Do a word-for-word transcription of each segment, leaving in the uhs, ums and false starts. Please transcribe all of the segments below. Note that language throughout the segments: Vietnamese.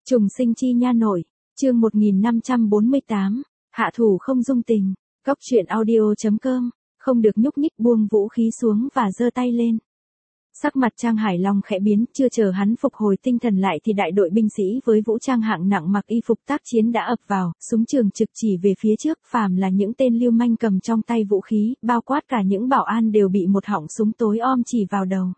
Trùng sinh chi nha nội, chương một nghìn năm trăm bốn mươi tám, hạ thủ không dung tình, góc truyện audio.com, không được nhúc nhích buông vũ khí xuống và giơ tay lên. Sắc mặt Trang Hải Long khẽ biến, chưa chờ hắn phục hồi tinh thần lại thì đại đội binh sĩ với vũ trang hạng nặng mặc y phục tác chiến đã ập vào, súng trường trực chỉ về phía trước, phàm là những tên lưu manh cầm trong tay vũ khí, bao quát cả những bảo an đều bị một họng súng tối om chỉ vào đầu.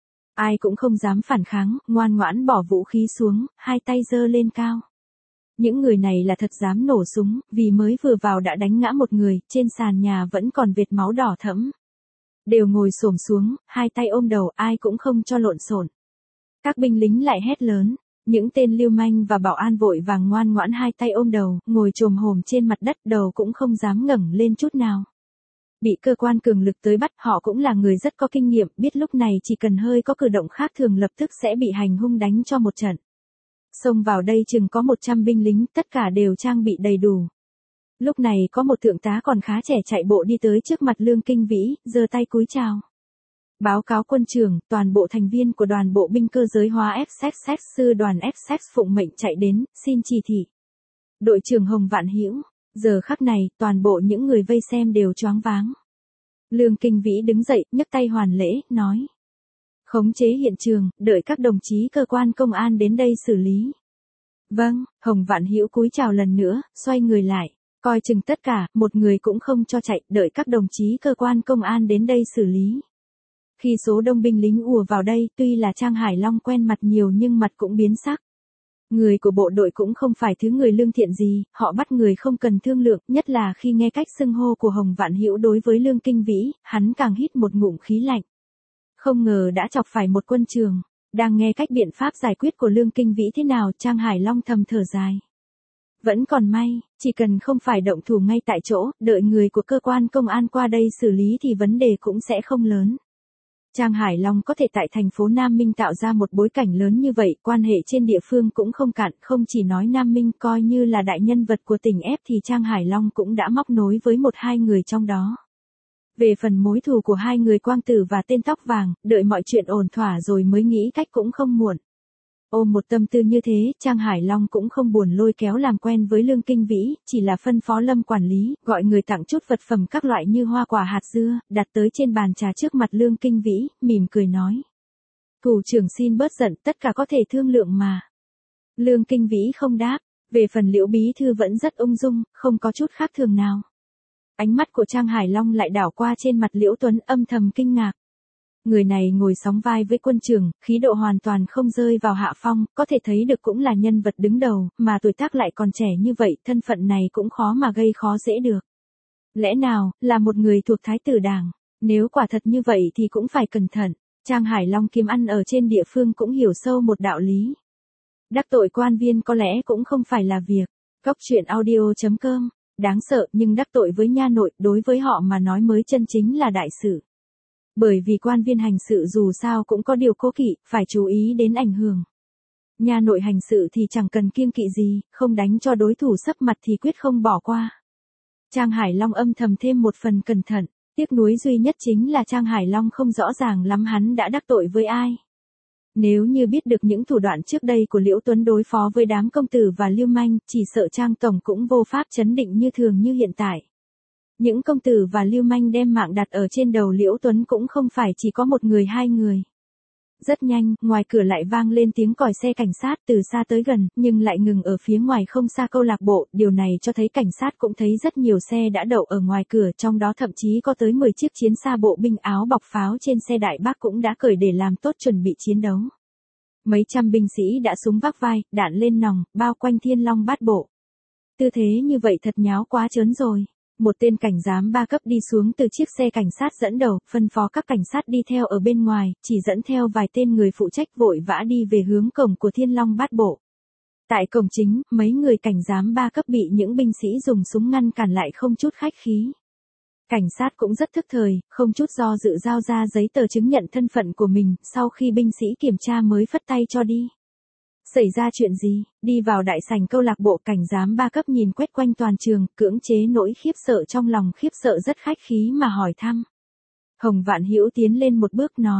Ai cũng không dám phản kháng, ngoan ngoãn bỏ vũ khí xuống, hai tay giơ lên cao. Những người này là thật dám nổ súng, vì mới vừa vào đã đánh ngã một người, trên sàn nhà vẫn còn vệt máu đỏ thẫm. Đều ngồi xổm xuống, hai tay ôm đầu, ai cũng không cho lộn xộn. Các binh lính lại hét lớn, những tên lưu manh và bảo an vội vàng ngoan ngoãn hai tay ôm đầu, ngồi chồm hổm trên mặt đất, đầu cũng không dám ngẩng lên chút nào. Bị cơ quan cường lực tới bắt, họ cũng là người rất có kinh nghiệm, biết lúc này chỉ cần hơi có cử động khác thường lập tức sẽ bị hành hung đánh cho một trận. Xông vào đây chừng có một trăm binh lính, tất cả đều trang bị đầy đủ. Lúc này có một thượng tá còn khá trẻ chạy bộ đi tới trước mặt Lương Kinh Vĩ, giơ tay cúi chào. Báo cáo quân trưởng, toàn bộ thành viên của đoàn bộ binh cơ giới hóa ép ét ét sư đoàn ép ét ét phụng mệnh chạy đến, xin chỉ thị. Đội trưởng Hồng Vạn Hữu, giờ khắc này, toàn bộ những người vây xem đều choáng váng. Lương Kinh Vĩ đứng dậy, nhấc tay hoàn lễ, nói. Khống chế hiện trường, đợi các đồng chí cơ quan công an đến đây xử lý. Vâng, Hồng Vạn Hữu cúi chào lần nữa, xoay người lại. Coi chừng tất cả, một người cũng không cho chạy, đợi các đồng chí cơ quan công an đến đây xử lý. Khi số đông binh lính ùa vào đây, tuy là Trang Hải Long quen mặt nhiều nhưng mặt cũng biến sắc. Người của bộ đội cũng không phải thứ người lương thiện gì, họ bắt người không cần thương lượng, nhất là khi nghe cách xưng hô của Hồng Vạn Hữu đối với Lương Kinh Vĩ, hắn càng hít một ngụm khí lạnh. Không ngờ đã chọc phải một quân trường, đang nghe cách biện pháp giải quyết của Lương Kinh Vĩ thế nào, Trang Hải Long thầm thở dài. Vẫn còn may, chỉ cần không phải động thủ ngay tại chỗ, đợi người của cơ quan công an qua đây xử lý thì vấn đề cũng sẽ không lớn. Trang Hải Long có thể tại thành phố Nam Minh tạo ra một bối cảnh lớn như vậy, quan hệ trên địa phương cũng không cạn, không chỉ nói Nam Minh, coi như là đại nhân vật của tỉnh ép thì Trang Hải Long cũng đã móc nối với một hai người trong đó. Về phần mối thù của hai người Quang Tử và tên tóc vàng, đợi mọi chuyện ổn thỏa rồi mới nghĩ cách cũng không muộn. Ôm một tâm tư như thế, Trang Hải Long cũng không buồn lôi kéo làm quen với Lương Kinh Vĩ, chỉ là phân phó Lâm quản lý, gọi người tặng chút vật phẩm các loại như hoa quả hạt dưa, đặt tới trên bàn trà trước mặt Lương Kinh Vĩ, mỉm cười nói. Thủ trưởng xin bớt giận, tất cả có thể thương lượng mà. Lương Kinh Vĩ không đáp, về phần Liễu bí thư vẫn rất ung dung, không có chút khác thường nào. Ánh mắt của Trang Hải Long lại đảo qua trên mặt Liễu Tuấn, âm thầm kinh ngạc. Người này ngồi sóng vai với quân trưởng, khí độ hoàn toàn không rơi vào hạ phong, có thể thấy được cũng là nhân vật đứng đầu, mà tuổi tác lại còn trẻ như vậy, thân phận này cũng khó mà gây khó dễ được. Lẽ nào, là một người thuộc Thái tử Đảng, nếu quả thật như vậy thì cũng phải cẩn thận. Trang Hải Long kiếm ăn ở trên địa phương cũng hiểu sâu một đạo lý. Đắc tội quan viên có lẽ cũng không phải là việc. Góc truyện audio.com, đáng sợ nhưng đắc tội với nha nội, đối với họ mà nói mới chân chính là đại sự. Bởi vì quan viên hành sự dù sao cũng có điều cố kỵ, phải chú ý đến ảnh hưởng. Nha nội hành sự thì chẳng cần kiêng kỵ gì, không đánh cho đối thủ sấp mặt thì quyết không bỏ qua. Trang Hải Long âm thầm thêm một phần cẩn thận, tiếc nuối duy nhất chính là Trang Hải Long không rõ ràng lắm hắn đã đắc tội với ai. Nếu như biết được những thủ đoạn trước đây của Liễu Tuấn đối phó với đám công tử và lưu manh, chỉ sợ Trang Tổng cũng vô pháp chấn định như thường như hiện tại. Những công tử và lưu manh đem mạng đặt ở trên đầu Liễu Tuấn cũng không phải chỉ có một người hai người. Rất nhanh, ngoài cửa lại vang lên tiếng còi xe cảnh sát từ xa tới gần, nhưng lại ngừng ở phía ngoài không xa câu lạc bộ, điều này cho thấy cảnh sát cũng thấy rất nhiều xe đã đậu ở ngoài cửa, trong đó thậm chí có tới mười chiếc chiến xa bộ binh áo bọc pháo trên xe đại bác cũng đã cởi để làm tốt chuẩn bị chiến đấu. Mấy trăm binh sĩ đã súng vác vai, đạn lên nòng, bao quanh Thiên Long Bát Bộ. Tư thế như vậy thật nháo quá trớn rồi. Một tên cảnh giám ba cấp đi xuống từ chiếc xe cảnh sát dẫn đầu, phân phó các cảnh sát đi theo ở bên ngoài, chỉ dẫn theo vài tên người phụ trách vội vã đi về hướng cổng của Thiên Long Bát Bộ. Tại cổng chính, mấy người cảnh giám ba cấp bị những binh sĩ dùng súng ngăn cản lại không chút khách khí. Cảnh sát cũng rất thức thời, không chút do dự giao ra giấy tờ chứng nhận thân phận của mình, sau khi binh sĩ kiểm tra mới phất tay cho đi. Xảy ra chuyện gì? Đi vào đại sảnh câu lạc bộ, cảnh giám ba cấp nhìn quét quanh toàn trường, cưỡng chế nỗi khiếp sợ trong lòng, khiếp sợ rất khách khí mà hỏi thăm. Hồng Vạn Hữu tiến lên một bước nói,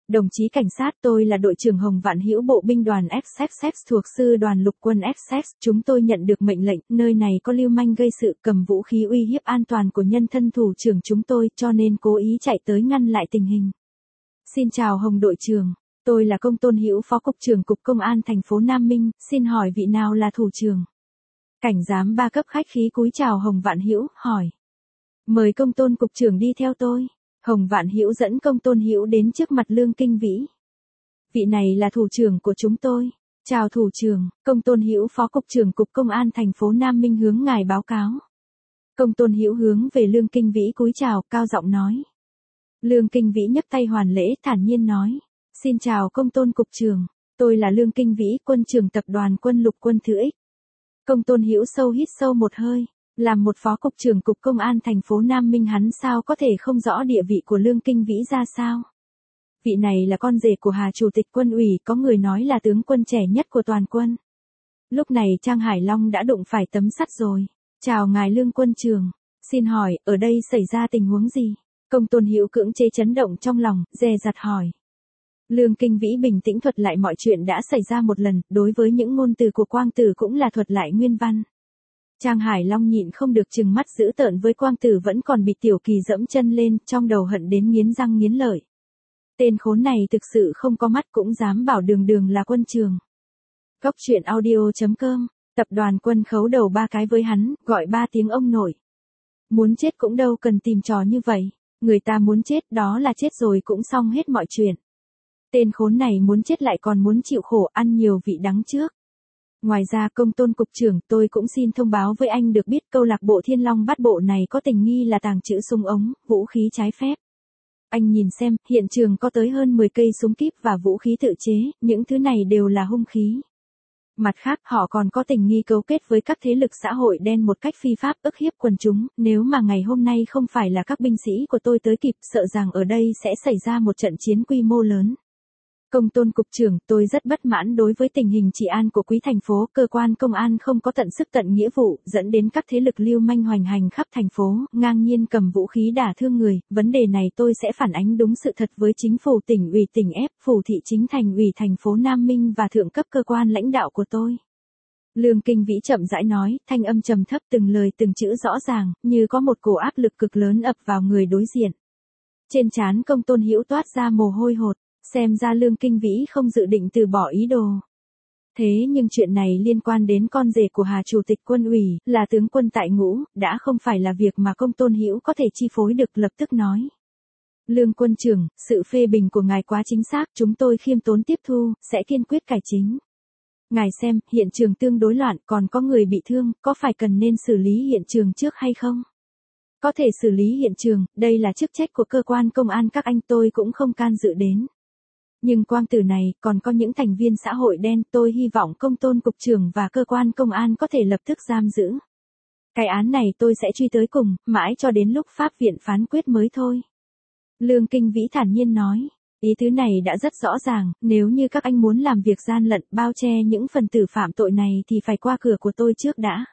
Đồng chí cảnh sát, tôi là đội trưởng Hồng Vạn Hữu bộ binh đoàn ép ép ép thuộc sư đoàn lục quân ép ép, chúng tôi nhận được mệnh lệnh, nơi này có lưu manh gây sự cầm vũ khí uy hiếp an toàn của nhân thân thủ trưởng chúng tôi, cho nên cố ý chạy tới ngăn lại tình hình. Xin chào Hồng đội trưởng, tôi là Công Tôn Hữu, Phó cục trưởng Cục Công an thành phố Nam Minh, xin hỏi vị nào là thủ trưởng? Cảnh giám ba cấp khách khí cúi chào Hồng Vạn Hữu, hỏi. Mời Công Tôn cục trưởng đi theo tôi. Hồng Vạn Hữu dẫn Công Tôn Hữu đến trước mặt Lương Kinh Vĩ. Vị này là thủ trưởng của chúng tôi. Chào thủ trưởng, Công Tôn Hữu, Phó cục trưởng Cục Công an thành phố Nam Minh hướng ngài báo cáo. Công Tôn Hữu hướng về Lương Kinh Vĩ cúi chào, cao giọng nói. Lương Kinh Vĩ nhấc tay hoàn lễ, thản nhiên nói. Xin chào Công Tôn cục trưởng, tôi là Lương Kinh Vĩ, quân trưởng tập đoàn quân lục quân thứ X. Công Tôn Hữu sâu hít sâu một hơi. Làm một phó cục trưởng Cục Công an thành phố Nam Minh, hắn sao có thể không rõ địa vị của Lương Kinh Vĩ ra sao? Vị này là con rể của Hà Chủ tịch Quân ủy, có người nói là tướng quân trẻ nhất của toàn quân. Lúc này Trang Hải Long đã đụng phải tấm sắt rồi. Chào ngài Lương quân trưởng, xin hỏi, ở đây xảy ra tình huống gì? Công Tôn Hữu cưỡng chế chấn động trong lòng, dè dặt hỏi. Lương Kinh Vĩ bình tĩnh thuật lại mọi chuyện đã xảy ra một lần, đối với những ngôn từ của Quang Tử cũng là thuật lại nguyên văn. Trang Hải Long nhịn không được trừng mắt dữ tợn với Quang Tử vẫn còn bị Tiểu Kỳ dẫm chân lên, trong đầu hận đến nghiến răng nghiến lợi. Tên khốn này thực sự không có mắt cũng dám bảo Đường Đường là quân trường. Góc truyện audio chấm com, tập đoàn quân khấu đầu ba cái với hắn, gọi ba tiếng ông nội. Muốn chết cũng đâu cần tìm trò như vậy, người ta muốn chết đó là chết rồi cũng xong hết mọi chuyện. Tên khốn này muốn chết lại còn muốn chịu khổ, ăn nhiều vị đắng trước. Ngoài ra Công Tôn cục trưởng, tôi cũng xin thông báo với anh được biết câu lạc bộ Thiên Long Bát Bộ này có tình nghi là tàng trữ súng ống, vũ khí trái phép. Anh nhìn xem, hiện trường có tới hơn mười cây súng kíp và vũ khí tự chế, những thứ này đều là hung khí. Mặt khác, họ còn có tình nghi cấu kết với các thế lực xã hội đen một cách phi pháp ức hiếp quần chúng, nếu mà ngày hôm nay không phải là các binh sĩ của tôi tới kịp, sợ rằng ở đây sẽ xảy ra một trận chiến quy mô lớn. Công Tôn cục trưởng, tôi rất bất mãn đối với tình hình trị an của quý thành phố, cơ quan công an không có tận sức tận nghĩa vụ, dẫn đến các thế lực lưu manh hoành hành khắp thành phố, ngang nhiên cầm vũ khí đả thương người, vấn đề này tôi sẽ phản ánh đúng sự thật với chính phủ tỉnh ủy tỉnh ép, phủ thị chính thành ủy thành phố Nam Minh và thượng cấp cơ quan lãnh đạo của tôi. Lương Kinh Vĩ chậm rãi nói, thanh âm trầm thấp từng lời từng chữ rõ ràng, như có một cổ áp lực cực lớn ập vào người đối diện. Trên trán Công Tôn Hữu toát ra mồ hôi hột. Xem ra Lương Kinh Vĩ không dự định từ bỏ ý đồ. Thế nhưng chuyện này liên quan đến con rể của Hà Chủ tịch Quân ủy, là tướng quân tại ngũ, đã không phải là việc mà Công Tôn Hữu có thể chi phối được, lập tức nói. Lương quân trưởng, sự phê bình của ngài quá chính xác, chúng tôi khiêm tốn tiếp thu, sẽ kiên quyết cải chính. Ngài xem, hiện trường tương đối loạn, còn có người bị thương, có phải cần nên xử lý hiện trường trước hay không? Có thể xử lý hiện trường, đây là chức trách của cơ quan công an, các anh tôi cũng không can dự đến. Nhưng Quang Tử này, còn có những thành viên xã hội đen, tôi hy vọng Công Tôn cục trưởng và cơ quan công an có thể lập tức giam giữ. Cái án này tôi sẽ truy tới cùng, mãi cho đến lúc pháp viện phán quyết mới thôi. Lương Kinh Vĩ thản nhiên nói, ý tứ này đã rất rõ ràng, nếu như các anh muốn làm việc gian lận, bao che những phần tử phạm tội này thì phải qua cửa của tôi trước đã.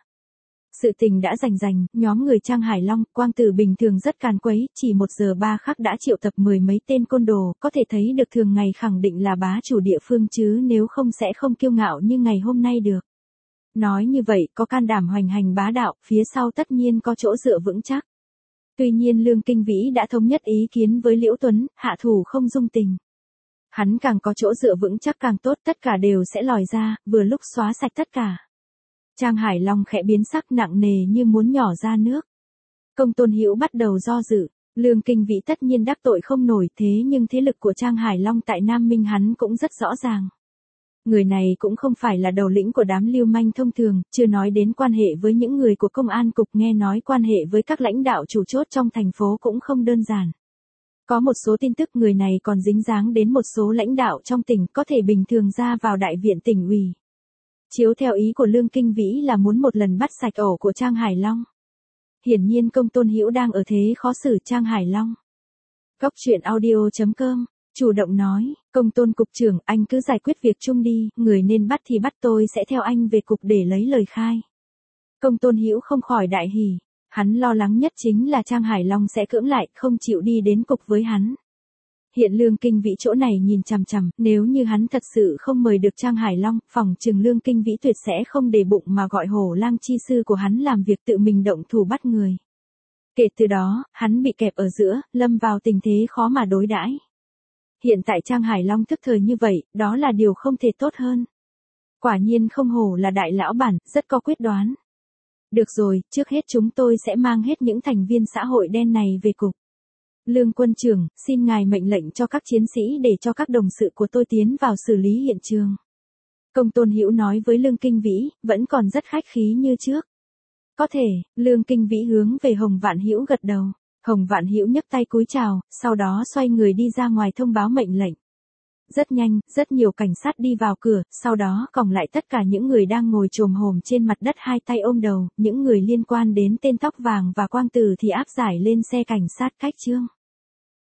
Sự tình đã rành rành, nhóm người Trang Hải Long, Quang Tử bình thường rất càn quấy, chỉ một giờ ba khắc đã triệu tập mười mấy tên côn đồ, có thể thấy được thường ngày khẳng định là bá chủ địa phương chứ nếu không sẽ không kiêu ngạo như ngày hôm nay được. Nói như vậy, có can đảm hoành hành bá đạo, phía sau tất nhiên có chỗ dựa vững chắc. Tuy nhiên Lương Kinh Vĩ đã thống nhất ý kiến với Liễu Tuấn, hạ thủ không dung tình. Hắn càng có chỗ dựa vững chắc càng tốt, tất cả đều sẽ lòi ra, vừa lúc xóa sạch tất cả. Trang Hải Long khẽ biến sắc, nặng nề như muốn nhỏ ra nước. Công Tôn Hữu bắt đầu do dự, Lương Kinh Vĩ tất nhiên đắc tội không nổi, thế nhưng thế lực của Trang Hải Long tại Nam Minh hắn cũng rất rõ ràng. Người này cũng không phải là đầu lĩnh của đám lưu manh thông thường, chưa nói đến quan hệ với những người của công an cục, nghe nói quan hệ với các lãnh đạo chủ chốt trong thành phố cũng không đơn giản. Có một số tin tức người này còn dính dáng đến một số lãnh đạo trong tỉnh, có thể bình thường ra vào đại viện tỉnh ủy. Chiếu theo ý của Lương Kinh Vĩ là muốn một lần bắt sạch ổ của Trang Hải Long. Hiển nhiên Công Tôn Hữu đang ở thế khó xử Trang Hải Long. Góc truyện audio chấm com, chủ động nói, Công Tôn cục trưởng, anh cứ giải quyết việc chung đi, người nên bắt thì bắt, tôi sẽ theo anh về cục để lấy lời khai. Công Tôn Hữu không khỏi đại hỉ, hắn lo lắng nhất chính là Trang Hải Long sẽ cưỡng lại, không chịu đi đến cục với hắn. Hiện Lương Kinh Vĩ chỗ này nhìn chằm chằm, nếu như hắn thật sự không mời được Trang Hải Long, phòng trừng Lương Kinh Vĩ tuyệt sẽ không để bụng mà gọi Hổ Lang chi sư của hắn làm việc tự mình động thủ bắt người. Kể từ đó, hắn bị kẹp ở giữa, lâm vào tình thế khó mà đối đãi. Hiện tại Trang Hải Long thức thời như vậy, đó là điều không thể tốt hơn. Quả nhiên không hổ là đại lão bản, rất có quyết đoán. Được rồi, trước hết chúng tôi sẽ mang hết những thành viên xã hội đen này về cục. Lương quân trưởng, xin ngài mệnh lệnh cho các chiến sĩ để cho các đồng sự của tôi tiến vào xử lý hiện trường. Công Tôn Hữu nói với Lương Kinh Vĩ, vẫn còn rất khách khí như trước. Có thể, Lương Kinh Vĩ hướng về Hồng Vạn Hữu gật đầu. Hồng Vạn Hữu nhấc tay cúi chào, sau đó xoay người đi ra ngoài thông báo mệnh lệnh. Rất nhanh, rất nhiều cảnh sát đi vào cửa, sau đó còng lại tất cả những người đang ngồi chồm hổm trên mặt đất hai tay ôm đầu, những người liên quan đến tên tóc vàng và Quang Tử thì áp giải lên xe cảnh sát cách trương.